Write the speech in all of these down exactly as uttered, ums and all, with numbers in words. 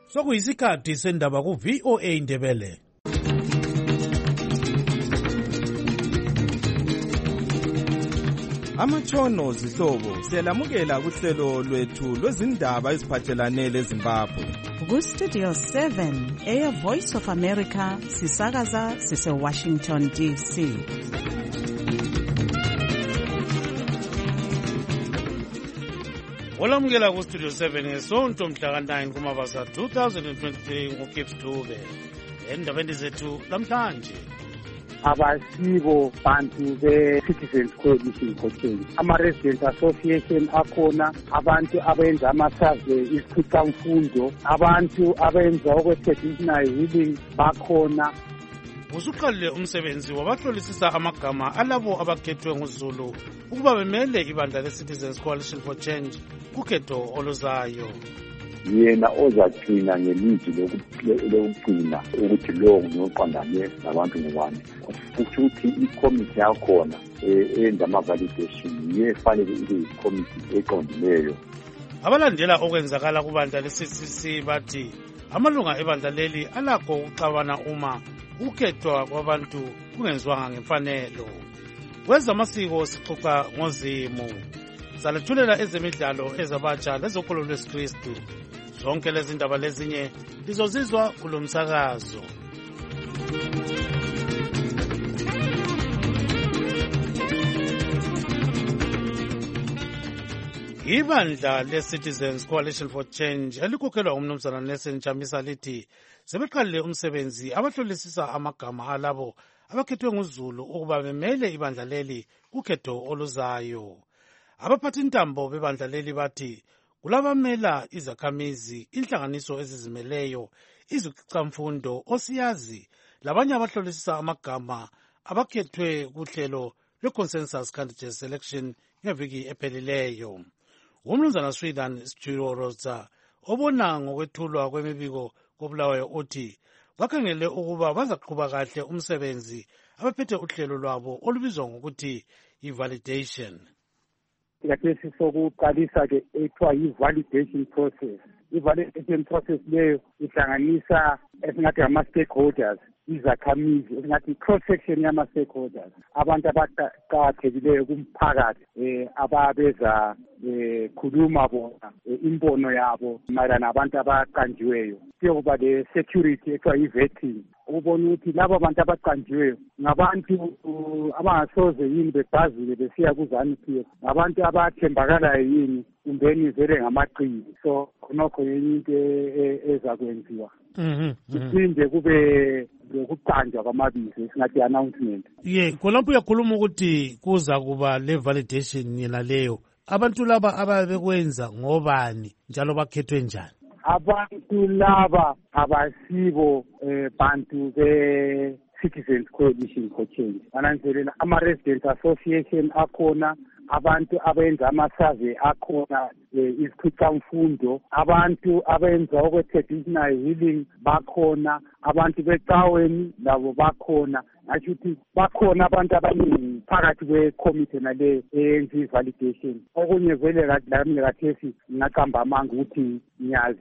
Sokuyisikhathi sendaba ku V O A Ndebele. Amatshono zihlobo siyalamukela kuhlelo lwethu lwezindaba eziphathelane leZimbabwe. Ku Studio seven, Air Voice of America, sisakaza sise Washington D C. Olamukela ku Studio seven ngesonto mhla ka nine kuMabasa two thousand twenty-three nguKips Dube. Endabeni zethu namhlanje. Abasibo bantu be-Citizens Coalition for Change. Ama-Residents Association akhona, abantu abenza ama-survey, isikhwicamfundo, abantu abenza okwe-traditional healing bakhona. Usuqalile umsebenzi wabahlolisisa amagama alabo abakhethwe nguZulu ukuba bemele ibandla le-Citizens Coalition for Change kukhetho oluzayo. Yena ozagcina ngelizwi lokugcina ukuthi lo ngoqondane nabantu ngubani. Futhi ikomiti yakhona eyenza ama-validation yefanele ibe ikomiti eqondileyo. Abalandela okwenzakala kubandla le-C C C bathi amalunga ebandla leli alakho ukuxabana uma ukhethwa kwabantu kungenziwanga ngemfanelo. Kwezamasiko sixoxa ngozimu. Salethulela ezemidlalo ezabatsha lezokholo lwesikristu. Zonke lezi ndaba lezinye lizozizwa kulo msakazo. Ibandla le-Citizens Coalition for Change elikhokhelwa umnumzana Nelson Chamisa lithi sebeqalile umsebenzi abahlolisisa amagama alabo abakhethwe nguZulu ukuba bemele ibandla leli kukhetho oluzayo. Abaphathi intambo bebandla leli bathi kulabamela izakhamizi, inhlanganiso ezizimeleyo, izikhwicamfundo, osiyazi labanye abahlolisisa amagama abakhethwe kuhlelo lwe-Consensus Candidate Selection ngeviki ephelileyo. Umnumzana Sweden Schiroza obona ngokwethulwa kwemibiko koBulawayo uthi bakhangele ukuba bazaqhuba kahle umsebenzi abaphethe uhlelo lwabo olubizwa ngokuthi i-validation. Yathesi sokuqalisa ke ethiwa yi-validation process. I-validation process leyo ihlanganisa esingathi ama-stakeholders, izakhamizi, esingathi i-cross-section yama-stakeholders, abantu abaqakathekileyo kumphakathi eh ababeza eh khuluma bona imbono yabo mayelana nabantu abaqanjiweyo. Kuyokuba le-security ethiwa yi-vetting, ubona ukuthi laba bantu abaqanjiweyo ngabantu abangasoze yini bebhazile besiya ku-ZANU-P F, ngabantu abathembakalayo yini kumbeni vele ngamaqili. So khonokho yenye into ezakwenziwa. Kuphinde kube lokuqanjwa kwamabizo esingathi announcement. Ye, khonapho uyakhuluma ukuthi kuza kuba le-validation yena leyo. Abantu laba ababekwenza ngobani njalo bakhethwe njani? Abantu laba abasibo eh, bantu be Citizens Coalition for Change. Ananzelela ama-Residents Association akhona, abantu abenza ama-survey akhona, isikhwicamfundo, abantu abenza okwe-traditional healing bakhona, abantu becaweni labo bakhona. Asho ukuthi bakhona abantu abaningi phakathi kwe-committee nale eyenza i-validation. Okunye vele lami kathesi ngaqamba amanga ukuthi ngiyazi.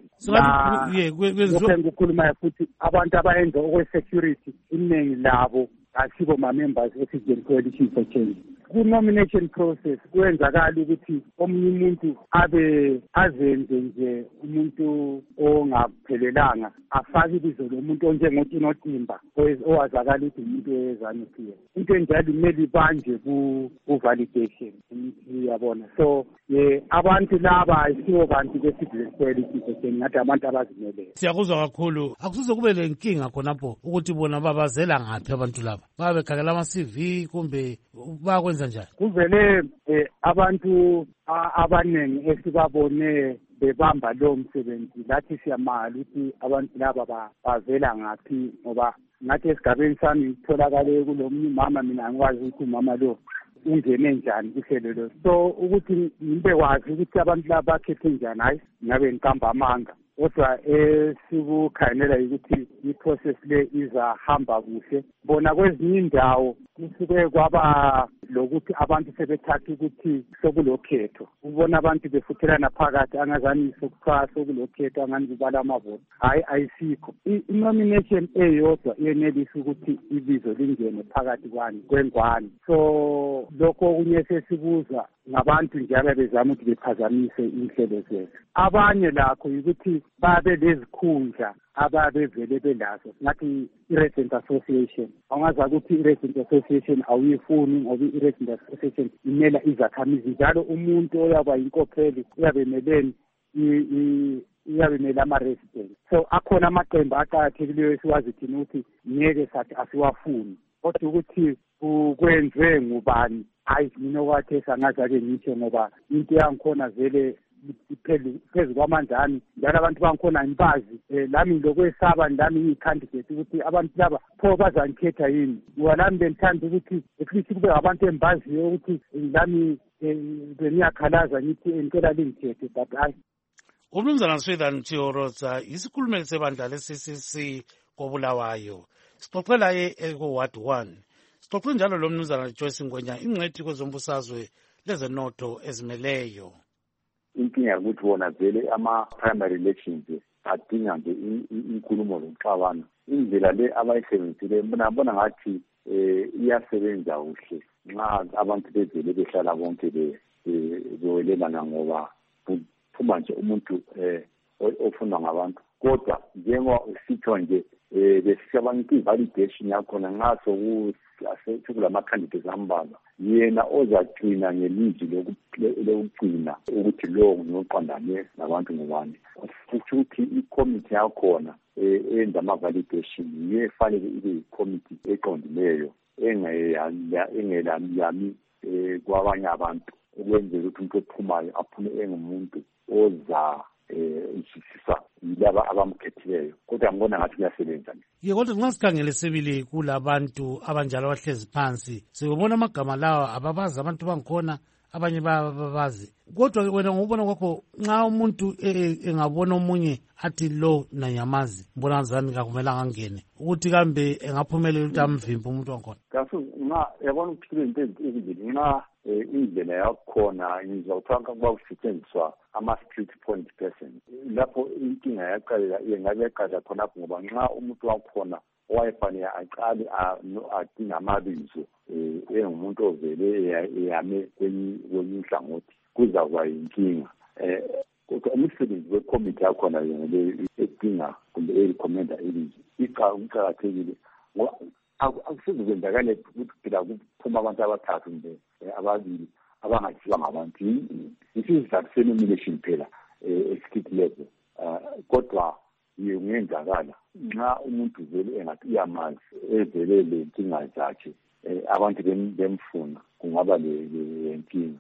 Lokho ngikukhuluma futhi abantu abayenza okwe-security iningi labo asibo ma-members e-Citizens Coalition for Change. Ku-nomination process kwenzakala ukuthi omunye umuntu abe azenze nje umuntu ongaphelelanga afake ibizo lomuntu onjengoTinotimba owazakala ukuthi umuntu we-ZANU-P F. Into enjalo kumele ibanje ku-validation, uyabona. So ye abantu laba ayisibo bantu be-Citizens Coalition for Change, ngathi abantu abazimeleyo. Siyakuzwa kakhulu. Akusuze kube lenkinga khonapho ukuthi bona babazela ngaphi abantu laba? Babe bekhangela ama-C V kumbe bakwenza njani? Kuvele eh, abantu abaningi esibabone bebamba lo msebenzi lathi siyamala ukuthi abantu laba bavela ngaphi, ngoba ngathi esigabeni sami ngitholakale kulomnye umama, mina ngikwazi ukuthi umama lo ungene njani kuhlelo lo. So ukuthi ngibe kwazi ukuthi abantu laba bakhethe njani, hayi ngabe ngikamba amanga. Kodwa esikukhanela ukuthi i-process le izahamba kuhle. Bona kwezinye indawo kusuke kwaba lokuthi abantu sebethatha ukuthi sokulokhetho ubona abantu befuthelana phakathi angazani sokuthiwa sokulokhetho angani kubala amavoti hayi ayisikho i-nomination eyodwa iyenelisa ukuthi ibizo lingene phakathi kwani kwengwane so lokho okunye sesibuza ngabantu njalo bezama ukuthi bephazamise inhlelo zethu abanye lakho ukuthi babe lezikhundla ababevele belazo ngathi i-resident association angaza ukuthi i-resident association awuyifuni ngoba i-resident association imela izakhamizi njalo umuntu oyaba inkokheli uyabemeleni iyabemela ama-resident so akhona amaqembu aqakathekileyo esiwazi thina ukuthi ngeke sathi asiwafuni kodwa ukuthi kwenziwe ngubani hayi mina okwathi sangaze-ke ngitsho ngoba into yangikhona vele phezu kwamanjani njalo abantu bangikhona imbazi um lami lokwesaba lami ngiyi-candidate ukuthi abantu laba pho bazangikhetha yini ngoba lami bengithanda ukuthi efithi kube ngabantu embaziyo ukuthi lami bengiyakhalaza ngithi ngicela lingikhethe but hayi umnumzana Swithan Mthiorotsa isikhulumeli sebandla le-C C C koBulawayo sixoxela ye eko-Ward one sixoxe njalo lo mnumzana Joyce Ngwenya ingcwethi kwezombusazwe lezenotho ezimeleyo. Inkinga ukuthi wona vele ama-primary elections adinga nje inkulumo zokuxabana indlela le abayisebenzile bona ngathi um iyasebenza kuhle nxa abantu bevele behlala bonke bewelelana ngoba kuphuma nje umuntu um ofunwa ngabantu kodwa njengoba usitsho nje um besishabantu i-validation yakhona nxa sekulama-candidates ambalwa yena ozagcina ngelizwi lokugcina ukuthi lowo ngoqondane nabantu ngubani kusho ukuthi ikomiti yakhona eyenza ama-validation yiyo efanele ibe yikomiti eqondileyo engelamyami um kwabanye abantu ukwenzela ukuthi umuntu ophumayo aphume engumuntu oza um ishisisa yilaba abamkhethileyo kodwa ngibona ngathi kuyasebenza. Ye kodwa nxa sikhangele sibili kulabantu abanjalo abahlezi phansi sikubona amagama lawa ababazi abantu bangikhona abanye bababazi kodwa wena ngokubona kwakho nxa umuntu engabona omunye athi lo nanyamazi mbona ngazani kakumelanga angene ukuthi kambe engaphumelela ukuthi amvimbe umuntu wangikhona kaso nxa yabona ukuthi into ezinjini nxa indlela yakhona ngizwa kuthiwa kuba kusetshenziswa ama-street point person lapho inkinga yaqalela yengabe yaqala khonapho ngoba nxa umuntu wakhona owayefanele aqale adinga amabizo um engumuntu ovele eyame kwenye inhlangothi kuzakuba yinkinga um kodwa umsebenzi wekomiti yakhona yonaleyo edinga kumbe erekhomenda ilizwi iqakathekile ngoba akusizi kwenzakale ukuthi phela kuphuma abantu abathathu kumbe ababili abangathiwa ngabantu isizathu se-nomination phela e-state level kodwa kungenzakala nxa umuntu vele engathi uyamazi evele le nkinga zakhe abantu bemfuna kungaba lenkinga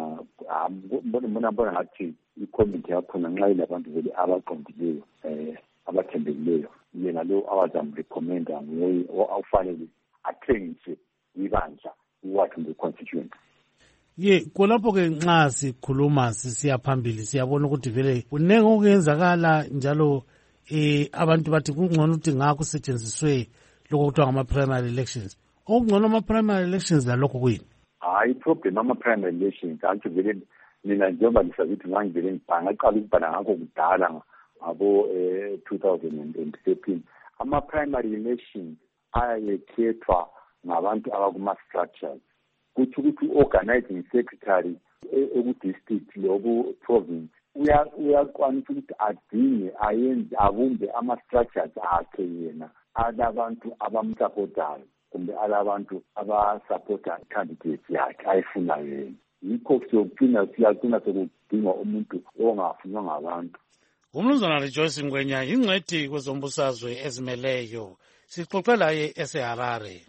mbona mbona ngathi ikomiti yakhona nxa ilabantu vele abaqondileyo um abathembekileyo yena lo awazamrekhomenda nguye awufanele athengise ibandla iwathu nge-constituent. Ye khonapho-ke nxa sikhuluma sisiya phambili siyabona ukuthi vele kunenge okuyenzakala njalo eh abantu bathi kungcono ukuthi ngakho kusetshenziswe lokho kuthiwa ngama-primary elections okungcono ama-primary elections lalokho kuyini hayi iproblem ama-primary elections antsho vele mina njengoba lisazithi ngangivele ngaqala ukubhala ngakho kudala ngabo um two thousand and thirteen ama-primary elections ayayekhethwa ngabantu abakuma-structures kutho ukuthi i-organizing secretary eku-district loku-province uyakwanisa ukuthi adinge ayenze abumbe ama-structures akhe yena alabantu abamsupportayo kumbe alabantu abasupporta i-candidate yakhe ayifunayo yena yikho siyogcina siyagcina sekudingwa umuntu ongafunwa ngabantu. Umnumzana Joyce Ngwenya ingcwethi kwezombusazwe ezimeleyo sixoxe laye eseHarare.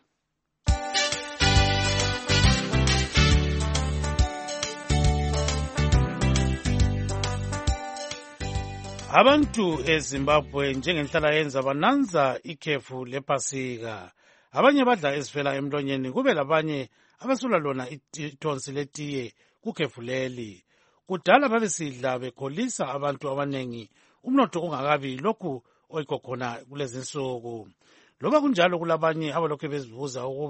Abantu eZimbabwe njengenhlala yenza bananza ikhefu lePasika. Abanye badla ezifela emlonyeni kube labanye abasula lona ithonsi letiye kukhefu leli. Kudala babesidla bekholisa abantu abanengi umnotho ungakabi lokhu oyikho khona kulezi nsuku. Loba kunjalo kulabanye abalokhu bezibuza ukuba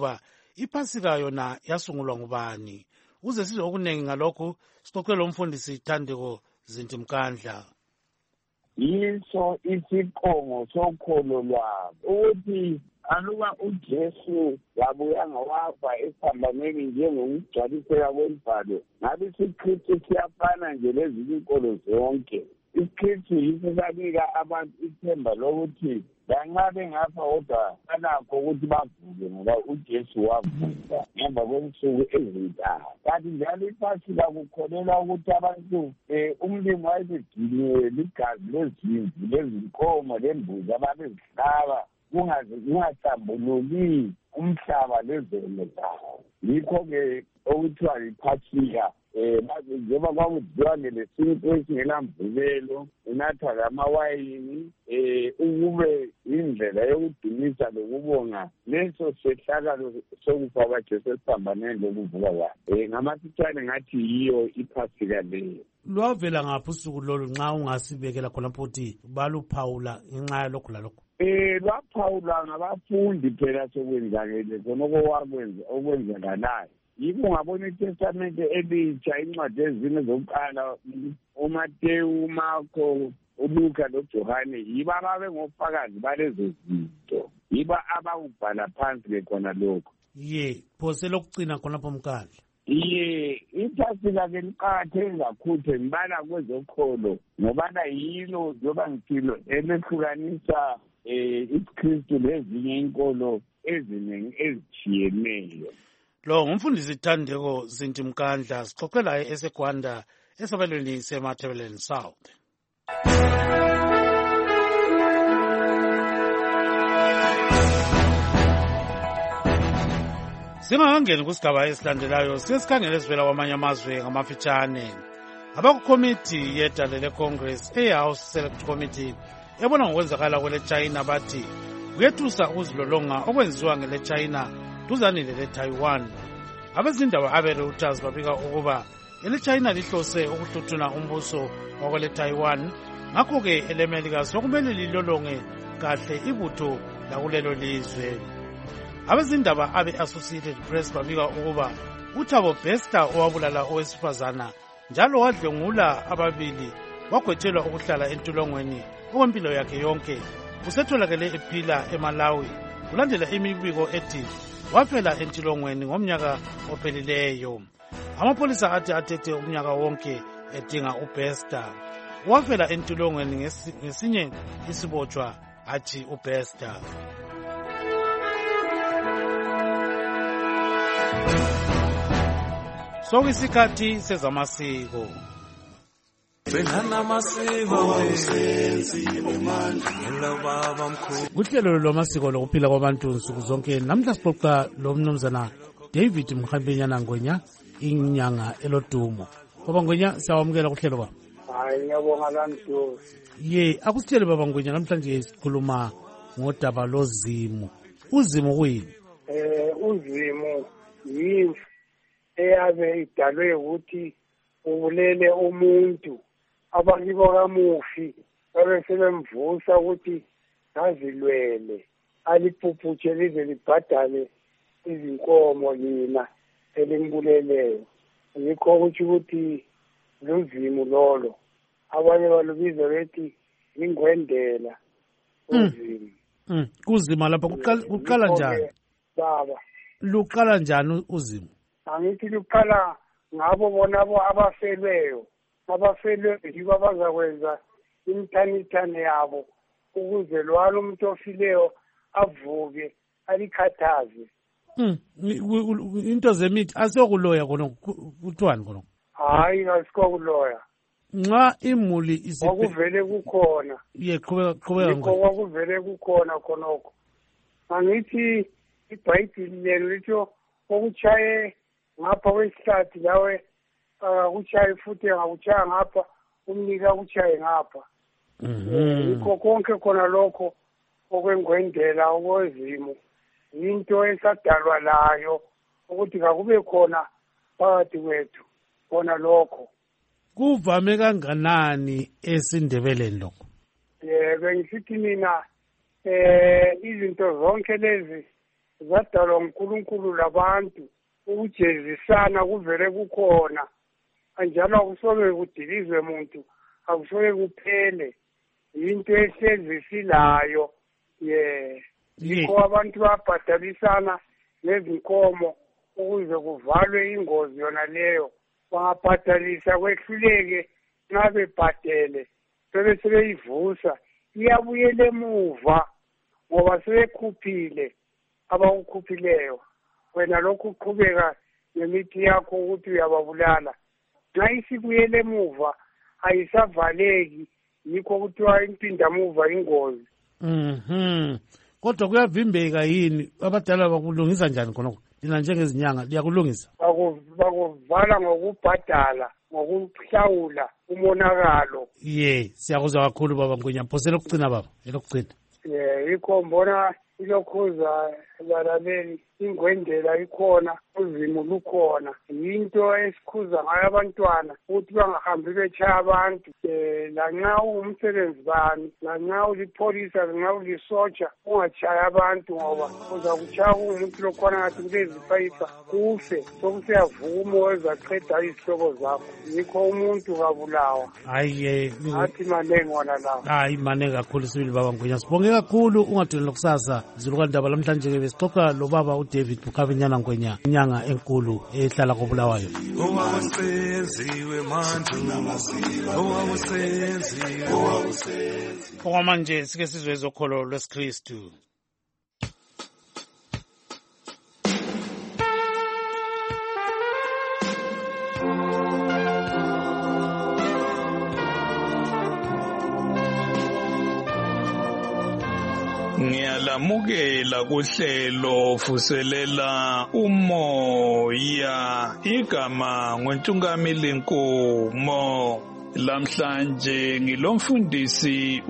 iPhasika yona yasungulwa ngubani. Uze sizwe okuningi ngalokhu siqoqele umfundisi Thandeko Zinti Mkandla. Yiso isiqongo sokholo lwabo ukuthi aluba uJesu wabuya ngawafa esiphambanweni njengokugcwaliseka kwemibhalo, ngabe isiKristu siyafana nje lezinye inkolo zonke. IsiKristu yiso sanika abantu ithemba lokuthi lanxa bengafa kodwa banakho ukuthi bavuke ngoba uJesu wavuka ngemva kwensuku ezintathu. Kanti njalo iPhasika kukholelwa ukuthi abantu umlimi wayebegciniwe ligazi lezimvu lezinkomo lembuzi ababezihlaba kungaze kungahlambululi umhlaba lezono zawo. Yikho-ke okuthiwa yiPhasika. Eh njengoba kwakudliwa ngelesintu esingelamvubelo, unathwa lamawayini, eh ukube indlela yokudumisa lokubonga leso sehlakalo sokufa kwaJesu esiphambanweni lokuvuka kwakhe. Eh ngamafitshane ngathi yiyo iPhasika leyo. Lwavela ngaphi usuku lolu nxa ungasibekela khona futhi baluphawula ngenxa yalokho lalokho? Eh lwaphawula ngabafundi phela sokwenzakele khona okwakwenza okwenzakalayo. Yiko ngabona iTestamente elitsha incwadi ezine zokuqala uMateyu, uMarko, uLuka noJohane yiba ababe ngofakazi balezo zinto. Yiba abawubhala phansi bekhona lokho. Ye, phose lokugcina khonapho Mkandla. Iye, iPhasika ke liqakatheke kakhulu ngibala kwezokholo ngoba yilo njoba ngithilo elehlukanisa eh iKristu lezinye inkolo eziningi ezitshiyeneyo. Lo ngumfundisi Thandeko Zinti Mkandla sixoxela eseGwanda esabelweni seMatabeleland South. Singakangeni kusigaba esilandelayo sesikhangele sivela kwamanye amazwe ngamafitshane. Abakukomiti yedale leCongress eHouse Select Committee ebona ngokwenzakala kwele China bathi kuyethusa ukuzilolonga okwenziwa ngele China duzanile leTaiwan. Abezindaba abe-Reuters babika ukuba ele China lihlose ukuhluthuna umbuso wakwele Taiwan, ngakho-ke eleMelika sokumele lilolonge kahle ibutho lakulelo lizwe. Abezindaba abe-Associated Press babika ukuba uThabo Bester owabulala owesifazana njalo wadlwengula ababili wagwetshelwa ukuhlala entolongweni okwempilo yakhe yonke usetholakele ephila eMalawi kulandela imibiko ethi wafela entolongweni ngomnyaka ophelileyo. Amapolisa athi athethe umnyaka wonke edinga uBester. Wafela entolongweni ngesinye isibotshwa athi uBester. Sokuyisikhathi sezamasiko. Kuhlelo lwamasiko lokuphila kwabantu nsuku zonke namhla sixoxa lo mnumzana David Mkhampenyana Ngwenya inyanga elodumo. Baba Ngwenya siyawamukela kuhlelo baba. Hayi ngiyabonga lantu. Ye akusitshele baba Ngwenya namhlanje sikhuluma ngodaba lozimo. Uzimo kuyini? Eh uzimo yini eyabe idalwe ukuthi ubulele umuntu abakibo kamufi babe sebemvusa ukuthi azilwele aliphuphutshe lize libhadale izinkomo lina elimbuleleyo. Yikho ukuthi ukuthi luzimo lolo abanye balubiza bethi ingwendela uzimo. Mm kuzima lapha kuqala kuqala njani baba? Luqala njani uzimo? Angithi luqala ngabo bona abo abafelweyo abafelwe yibo abazakwenza imthanithane yabo ukuze lwalo umuntu ofileyo avuke alikhathaze. Mm into zemithi asokuloya khona kuthiwani khona? Hayi asikokuloya. Nxa imuli isiphe okuvele kukhona. Ye qhubeka qhubeka ngoko okuvele kukhona khonoko. Angithi iBhayibheli lelo litho okuchaye ngapha kwesihlathi lawe akuchaye futhi ngakuchaya ngapha umnika uchaye ngapha. Mhm. Ikho konke khona lokho okwengwendela okwezimo into esadalwa layo ukuthi akube khona phakathi kwethu khona lokho. Kuvame kanganani esindebeleni lokho? Eh bengisithi mina eh izinto zonke lezi zadalwa uNkulunkulu labantu ukujezisana kuvele kukhona anjalo akusoke kudilizwe muntu akusoke kuphele into ehlezi silayo ye yikho abantu babhadalisana nezinkomo ukuze kuvalwe ingozi yona leyo bangabhadalisa kwehluleke nxa bebhadele bebe sebeyivusa iyabuyela emuva ngoba sebekhuphile abawukhuphileyo wena lokhu uqhubeka nemithi yakho ukuthi uyababulala nxa isibuyele emuva ayisavaleki yikho kuthiwa impindamuva ingozi. Mhm. Kodwa kuyavimbeka yini abadala bakulungisa njani khonokho? Lina njengezinyanga liyakulungisa? Bakuvala ngokubhadala ngokuhlawula umonakalo. Ye, siyakuzwa kakhulu baba Ngwenya. Phosela ukugcina baba, elokugcina. Eh, yikho mbona ilokhuza balaleli ingwendela ikhona uzimo lukhona into esikhuza ngayo abantwana ukuthi bangahambi betshaya abantu eh lanxa umsebenzi bani lanxa ulipholisa lanxa ulisotsha ungatshaya abantu ngoba uza kuchaya umuntu lokhona ngathi kulezifayifa kufe sokusiyavuma wezaqeda izihloko zakho yikho umuntu kabulawa. Hayi athi manengi wona lawo. Hayi manengi kakhulu sibili baba Ngwenya. Sibonge kakhulu ungadini lokusasa zilukandaba lamhlanje ke besixoxa lo baba uDavid Bukhabinyana Ngwenya inyanga enkulu ehlala koBulawayo. Okwamanje sike sizwe ezokholo lwesikristu. Ngiyalamukela kuhlelo vuselela umoya igama ngoNtungamili Nkomo. Lamhlanje ngilomfundisi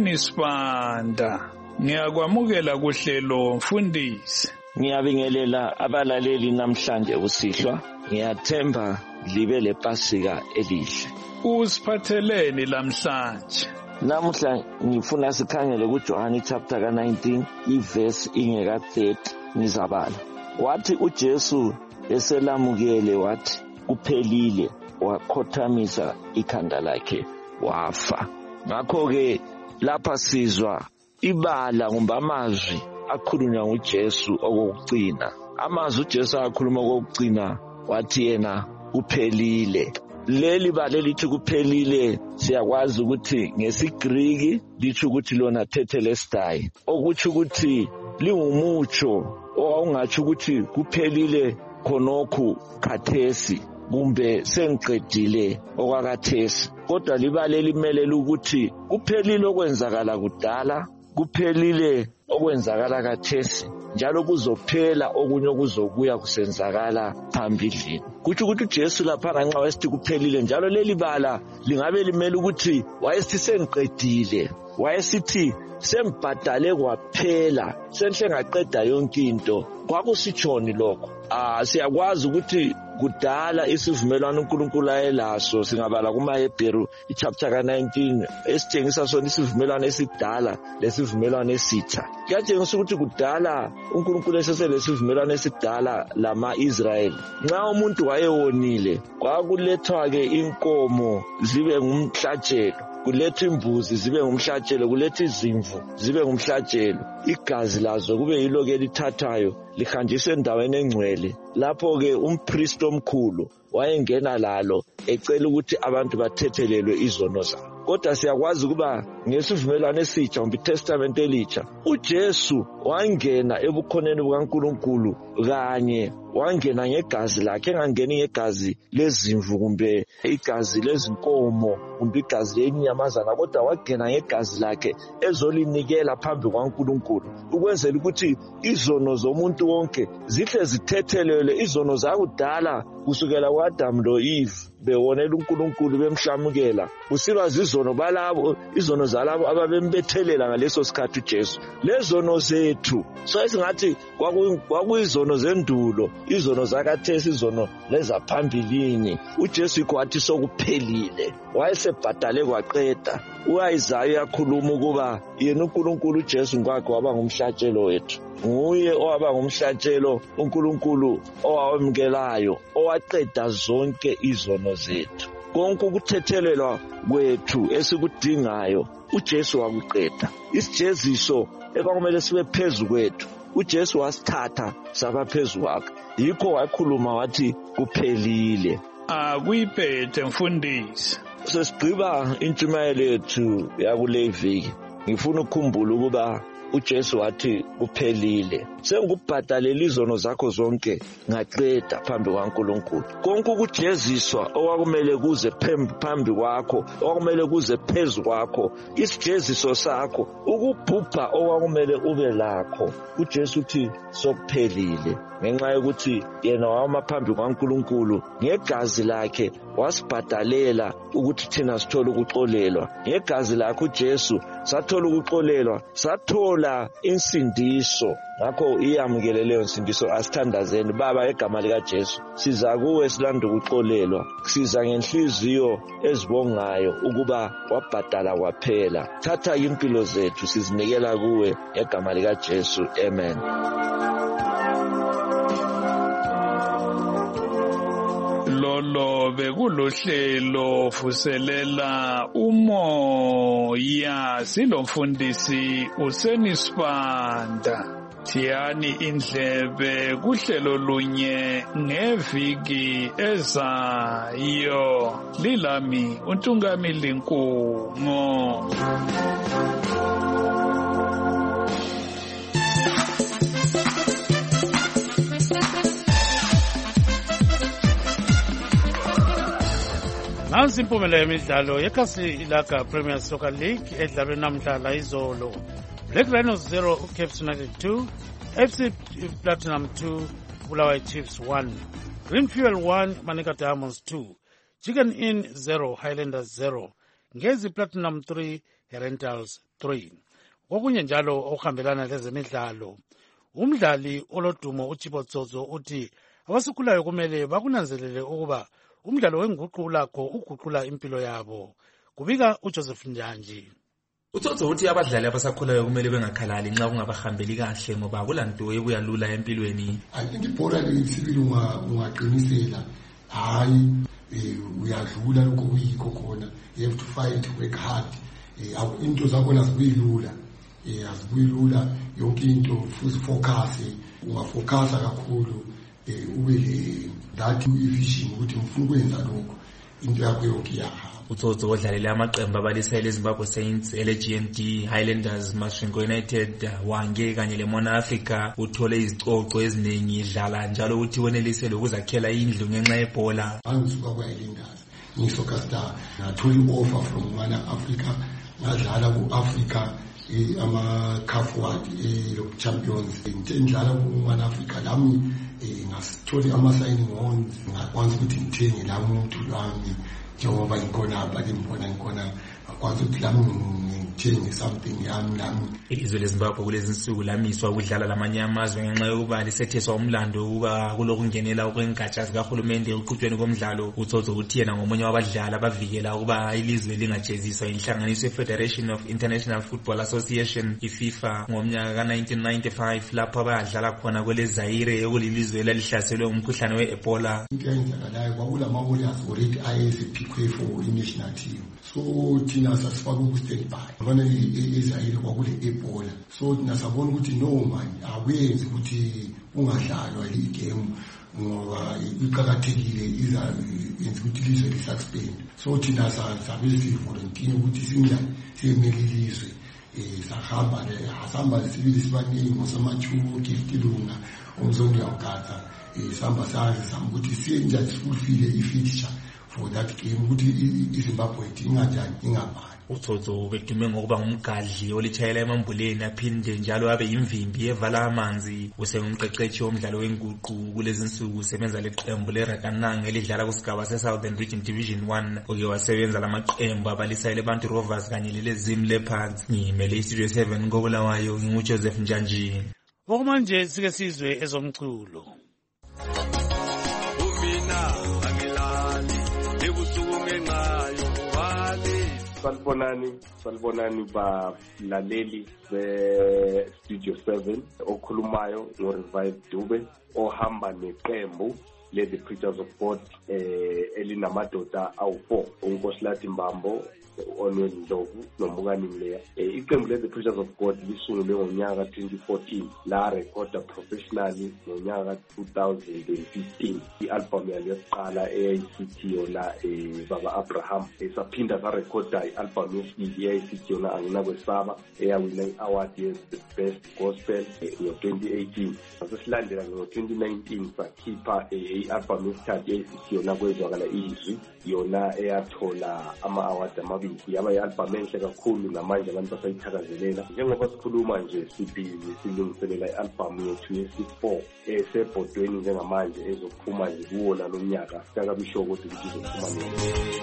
uSenisibanda. Ngiyakwamukela kuhlelo mfundisi. Ngiyabingelela abalaleli namhlanje usihlwa. Ngiyathemba libe lePasika elihle. Usiphatheleni lamhlanje? Namuhla ngifuna sikhangele kuJohane chapter ka nineteen iverse ingeka thirty nizabala. Wathi uJesu eselamukele wathi kuphelile wakhothamisa ikhanda lakhe wafa. Ngakho ke lapha sizwa ibala ngomba amazwi akhulunywa nguJesu okugcina. Amazwi uJesu akhuluma okugcina wathi yena kuphelile. Leli bale lithi kuphelile siyakwazi ukuthi ngesiGriki lithi ukuthi lona tetelestai okuthi ukuthi lingumutsho okungathi ukuthi kuphelile khonokho khathesi kumbe sengiqedile okwakathesi kodwa libale limelele ukuthi kuphelile okwenzakala kudala kuphelile okwenzakala kathesi njalo kuzophela okunye okuzobuya kusenzakala phambili. Kuthi ukuthi uJesu lapha ngenxa wesithi kuphelile njalo leli bala lingabe limele ukuthi wayesithi sengiqedile wayesithi sembhadale kwaphela senhle ngaqeda yonke into kwakusitshoni lokho. Ah siyakwazi ukuthi kudala isivumelwano uNkulunkulu ayelaso singabala kumaHebheru ichapter ka nineteen esitshengisa sona isivumelwano esidala lesivumelwano esitsha. Kuyatshengisa ukuthi kudala uNkulunkulu eseselesivumelwano esidala lama-Israyeli nxa umuntu wayewonile kwakulethwa ke inkomo zibe ngumhlatshelo kuletha imbuzi zibe ngumhlatshelo kuletha izimvu zibe ngumhlatshelo igazi lazo kube yilo ke lithathayo lihanjiswe endaweni engcwele lapho ke umpriest omkhulu wayengena lalo ecela ukuthi abantu bathethelelwe izono zabo. Kodwa siyakwazi kuba ngesivumelwano esitsha kumbe iTestament elitsha uJesu wangena ebukhoneni bukaNkulunkulu kanye wangena ngegazi lakhe engangeni ngegazi lezimvu kumbe igazi lezinkomo kumbe igazi lenyamazana kodwa wangena ngegazi lakhe ezolinikela phambi kwaNkulunkulu ukwenzela ukuthi izono zomuntu wonke zihle zithethelelwe izono zakudala kusukela kuAdam loEve bewonela uNkulunkulu bemhlamukela kusiba zizono balabo izono zalabo ababembethelela ngaleso sikhathi uJesu lezono zethu so esingathi kwakuyizono zendulo izono zakathesi izono lezaphambilini uJesu yikho wathi sokuphelile wayesebhadale kwaqeda. U-Isaiah uyakhuluma ukuba yena uNkulunkulu uJesu ngokwakhe waba ngumhlatshelo wethu, nguye owaba ngumhlatshelo uNkulunkulu owamukelayo owaqeda zonke izono zethu. Konke ukuthethelelwa kwethu esikudingayo uJesu wakuqeda. Isijeziso ekwakumele sibe phezu kwethu uJesu wasithatha saba phezu kwakhe, yikho wakhuluma wathi kuphelile. Akuyiphethe mfundisi. Sesigqiba intshumayelo yethu yakule viki, ngifuna ukukhumbula ukuba uJesu wathi kuphelile. Sengubhadalela izono zakho zonke ngaqeda phambi kwaNkulunkulu. Konke ukujeziswa okwakumele kuze phambi kwakho, okwakumele kuze phezu kwakho, isijeziso sakho, ukubhubha okwakumele ube lakho, uJesu uthi sokuphelile. Ngenxa yokuthi yena wama phambi kwaNkulunkulu ngegazi lakhe wasibhadalela ukuthi thina sithole ukuxolelwa. Ngegazi lakhe uJesu sathola ukuxolelwa, sathola insindiso. Ngakho iyamukele leyo nsindiso, asithandazeni. Baba, egama likaJesu siza kuwe silanda ukuxolelwa, siza ngenhliziyo ezibongayo ukuba wabhadala kwaphela. Thatha impilo zethu sizinikela kuwe egama likaJesu, amen. Lolo bekulohlelo vuselela umoya silomfundisi uSenisibanda. Thiyani indlebe kuhlelo lunye ngeviki ezayo. Lilami uNtungamili Nkungo. Nansi impumela yemidlalo yekhasi ilaka Premier Soccer League edlalwe namhlanje izolo. Black Rhinos zero, Cape United two, F C Platinum two, Bulawayo Chiefs one, Green Fuel one, Manika Diamonds two, Chicken Inn zero, Highlanders zero, Ngezi Platinum three, Herentals three. Okunye njalo okuhambelana lezemidlalo, umdlali olodumo uChibotsozo uthi abasukhulayo kumele bakunanzelele ukuba umdlalo wenguqu lakho uguqula impilo yabo. Kubika uJoseph Njanji. Utsotso uthi abadlali abasakhulayo kumele bengakhalali nxa kungabahambeli kahle ngoba kulanto ekuyalula empilweni. I think ibhola lesibili ungaqinisela hayi uyadlula lokho kuyikho khona. You have to fight, work hard. Into zakho azibuyilula. Azibuyilula yonke into futhi focus, ungafocusa kakhulu ube that vision ukuthi ngifuna ukwenza lokho into yakho yonke yaha. Utsotso odlalela amaqembu abalisele eZimbabwe Saints, L G M D, Highlanders, Masvingo United, Wange kanye leMona Africa uthole izicoco eziningi idlala njalo uthi wenelisele ukuzakhela indlu ngenxa yebhola. Angisuka kwa Highlanders ngisoccer star ngatholi offer from Mana Africa ngadlala ku-Africa ama CAF World e Champions ngidlala ku-Mana Africa lami ngasithole ama-signing on ngakwazi ukuthi ngithenge la umuntu lwami njengoba ngikhona apha ngibona ngikhona akwazi ukuthi lami ngithenge something yami lami. Ilizwe leZimbabwe kulezi nsuku lamiswa ukudlala lamanye amazwe ngenxa yokuba lisetheswa umlando ukuba kulokungenela okwengatsha zikahulumende ekuqhutshweni komdlalo. Utsotso uthi yena ngomunye wabadlali abavikela ukuba ilizwe lingajeziswa inhlanganiso ye-Federation of International Football Association i-FIFA ngomnyaka ka nineteen ninety-five lapho abadlala khona kwele Zaire ekulilizwe elalihlaselwe umkhuhlane we-Ebola. Into eyenzakalayo kwakulama-warriors already ayeziphikhwe for i-national team, so thina sasifaka uku-standby abana eZaire kwakule Ebola, so thina sabona ukuthi no man akwenzi ukuthi ungadlalwa i-game ngoba iqakathekile izayenza ukuthi ilizwe li-suspend. So thina sabe sivolunteer ukuthi sinjani siyemele ilizwe sahamba sihamba sibili sibaningi ngosama-two giftilunga umzondo yawugada sihamba sazi sihamba ukuthi siyenjani sifulfile i-fixture for that game ukuthi iZimbabwe inganjani ingabani. Utsotso bedume ngokuba ngumgadli olithayela emambuleni aphinde njalo abe yimvimbi evala amanzi. Usengumqeqeshi womdlalo wenguqu kulezi nsuku usebenza leqembu leRakanang elidlala kusigaba se-Southern Region Division one. Oke wasebenza lamaqembu abalisayele Bantu Rovers kanye lelezim Leopards. Ngimele iStudio seven koBulawayo nginguJoseph Njanji. Okumanje sike sizwe ezomculo. Salibonani, salibonani balaleli be-Studio seven, okhulumayo ngo-Revive Dube, ohamba neqembu le-The Preachers of God, eh, elinamadoda awu-four, uNkosilathi Mbambo, Onweni Ndlovu, noMbukani Mleya. Eh, iqembu le-The Preachers of God lisungulwe ngonyaka twenty fourteen, la recorda professionally ngonyaka two thousand fifteen. I-album yalo yokuqala eyayisithi yona eh, Baba Abraham, esaphinda sarecorda i-album yesibili eyayisithi yona Anginakwesaba, eyawina i-award ye-Best Gospel ngo-twenty eighteen. Sasilandela ngo-twenty nineteen sakhipha i-album yesithathu eyayisithi yona Kwezwakala Izwi, yona eyathola ama-award amabili. Yaba i-album enhle kakhulu, namanje abantu basayithakazelela. Njengoba sikhuluma nje sibhizi silungiselela i-album yethu yesi-four esebhodweni njengamanje ezophuma nje kuwona lo mnyaka. Sikakabisho ukuthi izophuma nini.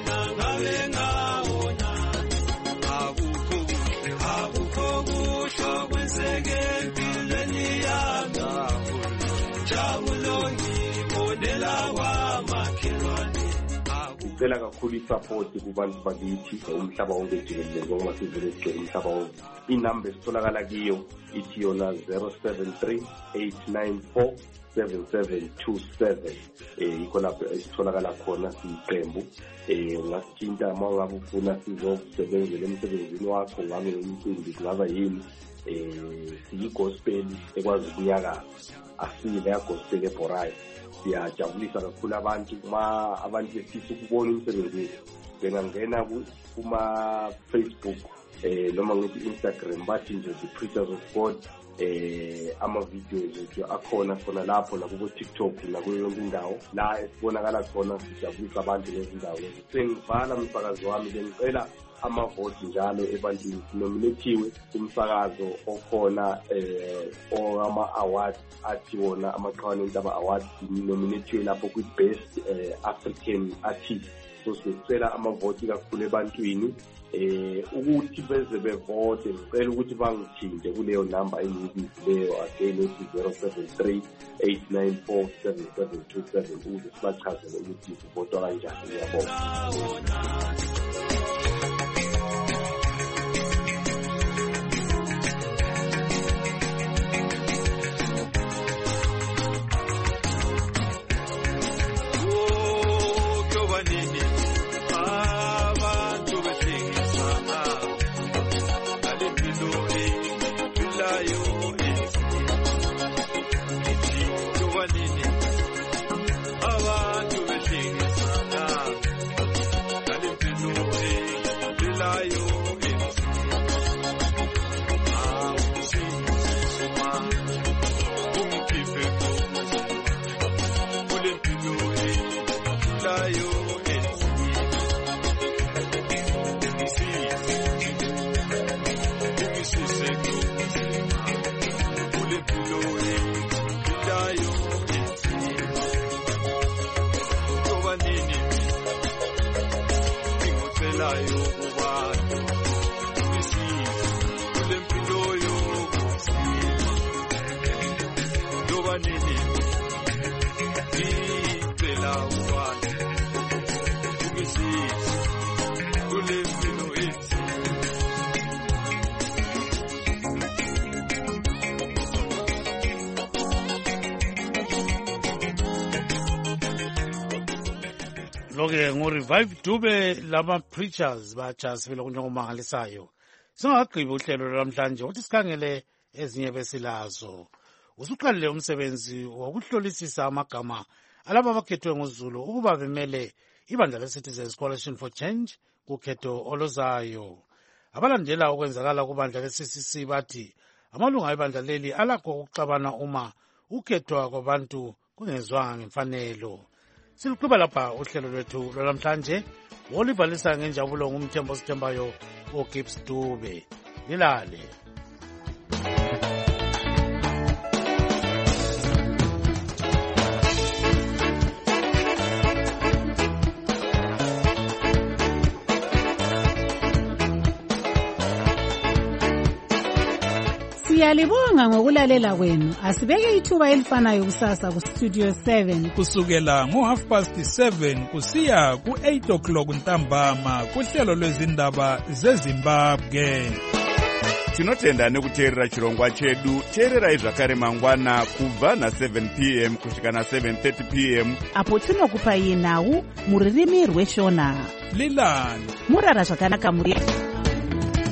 Akukho kusho kwenzeke empilweni yami, jabulo ngibonela kwamakhelwane. Ngicela kakhulu i-support kubantu bakithi umhlaba wonke jikelele ngoba sivele sigcwele umhlaba wonke. Inamba esitholakala kiyo ithi yona zero seven three eight nine four seven seven two seven. Eh ikho lapho esitholakala khona siqembu. Eh ungasithinta uma ngabe ufuna sizosebenzela emsebenzini wakho, ngabe umcimbi kungaba yini. Eh siyi-gospel ekwazi ukunyakaza, asile ya-gospel ebhorayo. Siyajabulisa kakhulu abantu uma abantu befisa ukubona umsebenzi wethu, bengangena kuma-Facebook eh noma ngithi Instagram bathi nje The Preachers of God, eh ama-videos ethu akhona khona lapho nakubo-TikTok nakuyo yonke indawo la esibonakala khona. Sijabulisa abantu lezindawo lezi. Sengivala umsakazo wami, bengicela amavoti njalo ebantwini. Sinominethiwe kumsakazo okhona eh owama-awards athi wona amaqhawane entaba awards. Nominethiwe lapho kwi-Best eh, African Artist. So sicela amavoti kakhulu ebantwini eh ukuthi beze bevote. Ngicela ukuthi bangithinte kuleyo number engiyibizileyo again ethi zero seven three eight nine four seven seven two seven ukuze sibachazele ukuthi sivotwa kanjani. Ngiyabonga. Loke ngo-Revive Dube lama preachers batsha sivele kunjengomangalisayo. Singagqiba uhlelo lwamhlanje uthi sikhangele ezinye besilazo. Usuqalile umsebenzi wokuhlolisisa amagama alabo abakhethwe ngoZulu ukuba bemele ibandla le-Citizens Coalition for Change kukhetho oluzayo. Abalandela okwenzakala kubandla le-C C C bathi amalunga ebandla leli alakho ukuxabana uma ukhethwa kwabantu kungezwanga ngemfanelo. Siluqhuba lapha uhlelo lwethu lwalamhlanje wolibalisa ngenjabulo ngumthembo sithembayo oGibbs Dube. Lilale. Siyalibonga ngokulalela kwenu. Asibeke ithuba elifanayo kusasa ku Studio seven kusukela ngo half past seven kusiya ku eight o'clock ntambama kuhlelo lwezindaba zeZimbabwe. Tinotenda nekuteerera chirongwa chedu. Teererai zvakare mangwana kubva na seven p m kusvika na seven thirty p m apo tinokupai nhau muririmi rweshona. Lilani murara zvakanaka muri